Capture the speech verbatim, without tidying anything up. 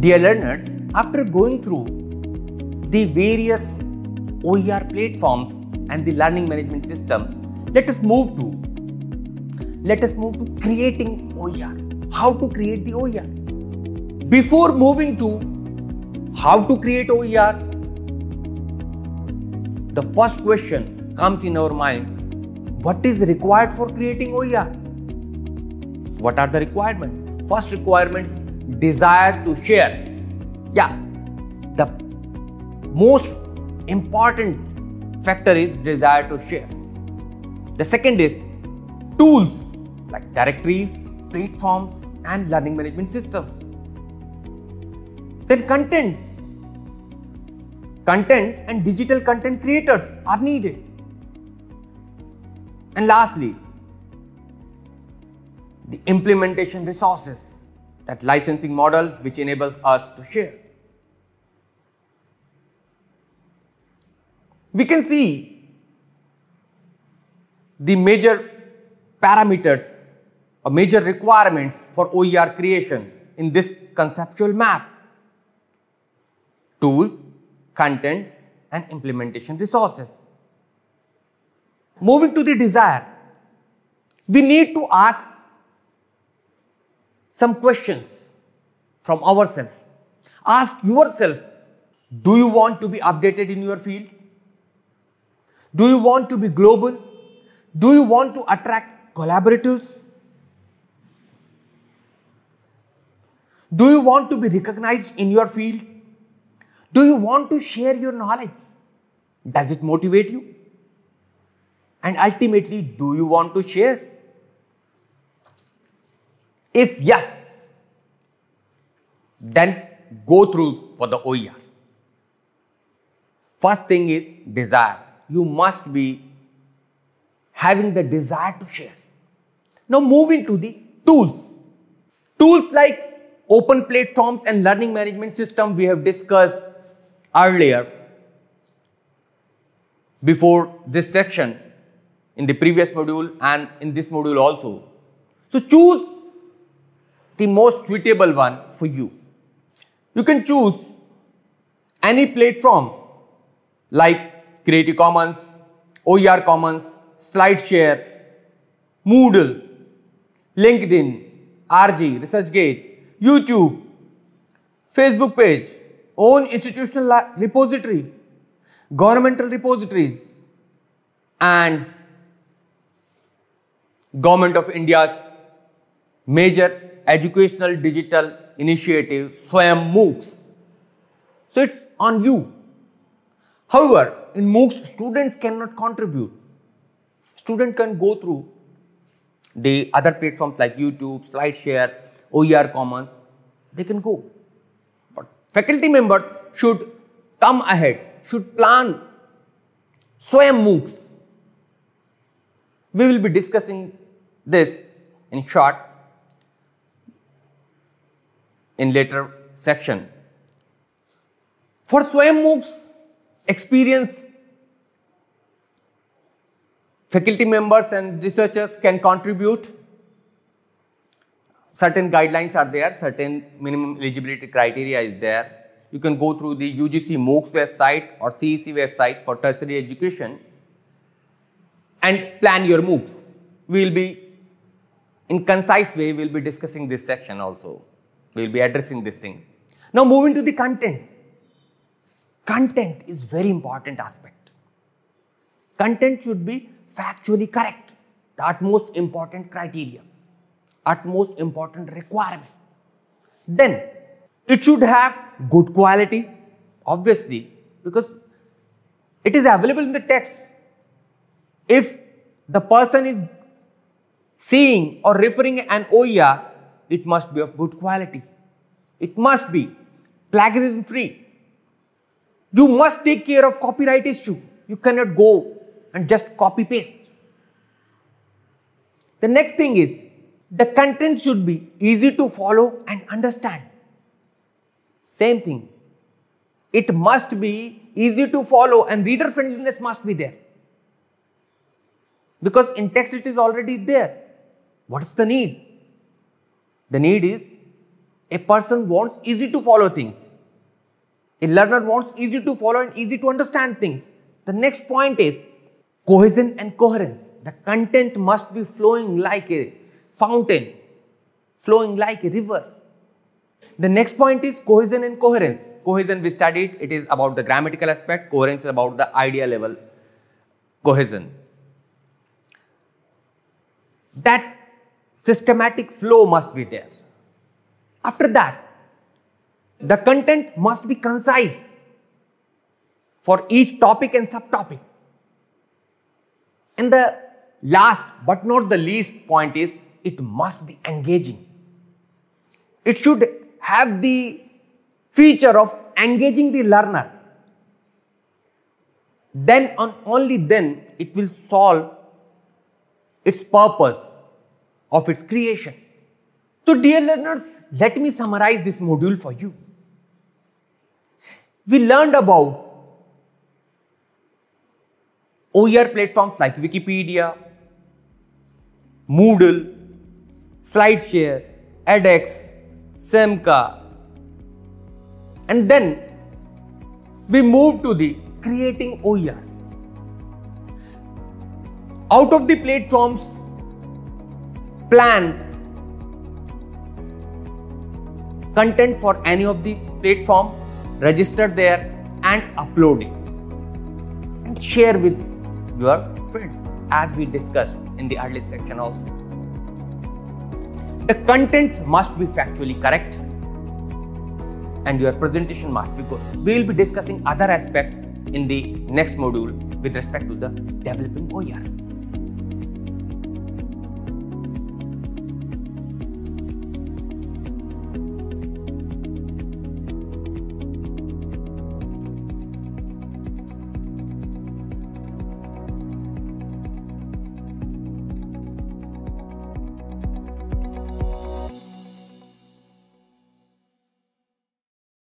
Dear learners, after going through the various O E R platforms and the learning management systems, let us move to let us move to creating O E R. How to create the O E R? Before moving to how to create O E R, the first question comes in our mind: what is required for creating O E R? What are the requirements? First requirement is desire to share. Yeah, the most important factor is desire to share. The second is tools like directories, platforms, and learning management systems. Then content. Content and digital content creators are needed. And lastly, the implementation resources, that licensing model which enables us to share. We can see the major parameters or major requirements for O E R creation in this conceptual map: tools, content, and implementation resources. Moving to the desire, we need to ask some questions from ourselves. Ask yourself, do you want to be updated in your field? Do you want to be global? Do you want to attract collaborators? Do you want to be recognized in your field? Do you want to share your knowledge? Does it motivate you? And ultimately, do you want to share? If yes, then go through for the O E R. First thing is desire. You must be having the desire to share. Now moving to the tools. Tools like open platforms and learning management system we have discussed earlier before this section in the previous module and in this module also. So choose the most suitable one for you. You can choose any platform like Creative Commons, O E R Commons, SlideShare, Moodle, LinkedIn, R G, ResearchGate, YouTube, Facebook page, own institutional repository, governmental repositories, and Government of India's major educational digital initiative, SWAYAM MOOCs. So it's on you. However, in MOOCs, students cannot contribute. Students can go through the other platforms like YouTube, SlideShare, O E R Commons. They can go. But faculty members should come ahead, should plan SWAYAM MOOCs. We will be discussing this in short in later section. For SWAYAM MOOCs, experience faculty members and researchers can contribute. Certain guidelines are there, certain minimum eligibility criteria is there. You can go through the U G C MOOCs website or C E C website for tertiary education and plan your MOOCs. We will be, in concise way, we will be discussing this section also. We will be addressing this thing. Now moving to the content. Content is very important aspect. Content should be factually correct. The utmost important criteria, utmost important requirement. Then it should have good quality, obviously, because it is available in the text. If the person is seeing or referring an O E R, it must be of good quality. It must be plagiarism free. You must take care of copyright issue. You cannot go and just copy paste. The next thing is the content should be easy to follow and understand. Same thing. It must be easy to follow and reader friendliness must be there. Because in text it is already there. What is the need? The need is A person wants easy to follow things. A learner wants easy to follow and easy to understand things. The next point is cohesion and coherence. The content must be flowing like a fountain, flowing like a river. The next point is cohesion and coherence. Cohesion we studied, it is about the grammatical aspect. Coherence is about the idea level cohesion. That systematic flow must be there. After that, the content must be concise for each topic and subtopic. And the last but not the least point is it must be engaging. It should have the feature of engaging the learner. Then and only then it will solve its purpose of its creation. So dear learners, let me summarize this module for you. We learned about O E R platforms like Wikipedia, Moodle, SlideShare, edX, Semca, and then we move to the creating O E Rs. Out of the platforms, plan content for any of the platform, register there and upload it and share with your friends, as we discussed in the early section also. The contents must be factually correct and your presentation must be good. We will be discussing other aspects in the next module with respect to the developing O E Rs.